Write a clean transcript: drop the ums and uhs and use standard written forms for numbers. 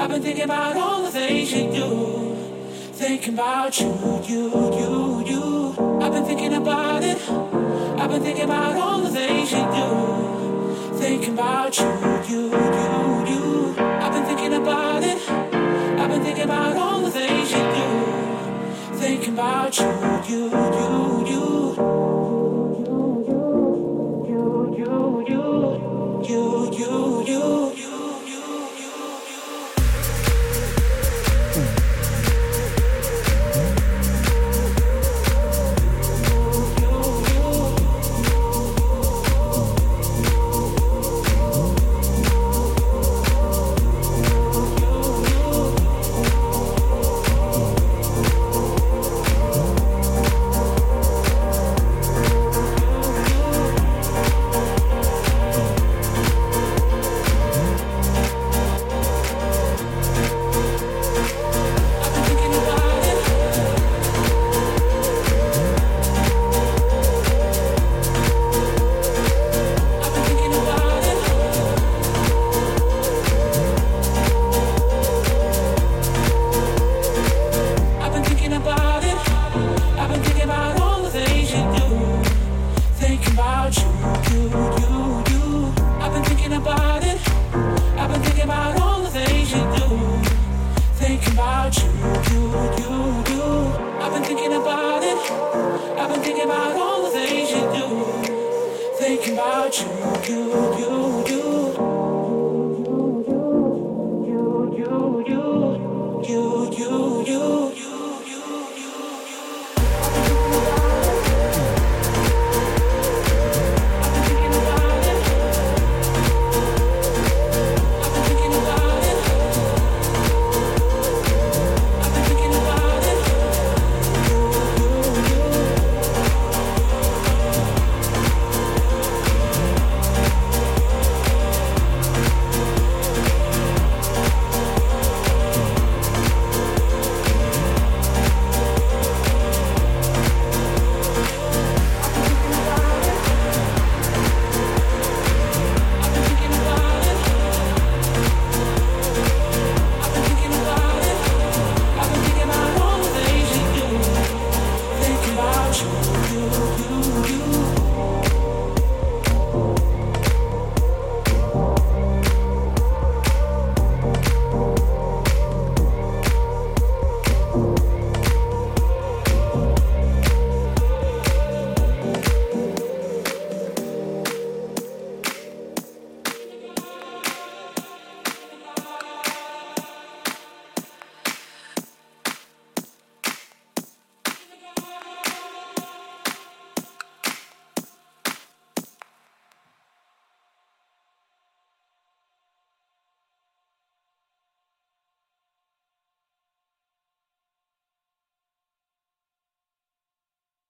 I've been thinking about all the things you do. Thinking about you. I've been thinking about it. I've been thinking about all the things you do. Thinking about you. I've been thinking about it. I've been thinking about all the things you do. Thinking about you. I've been thinking about it. I've been thinking about all the things you do. Thinking about you.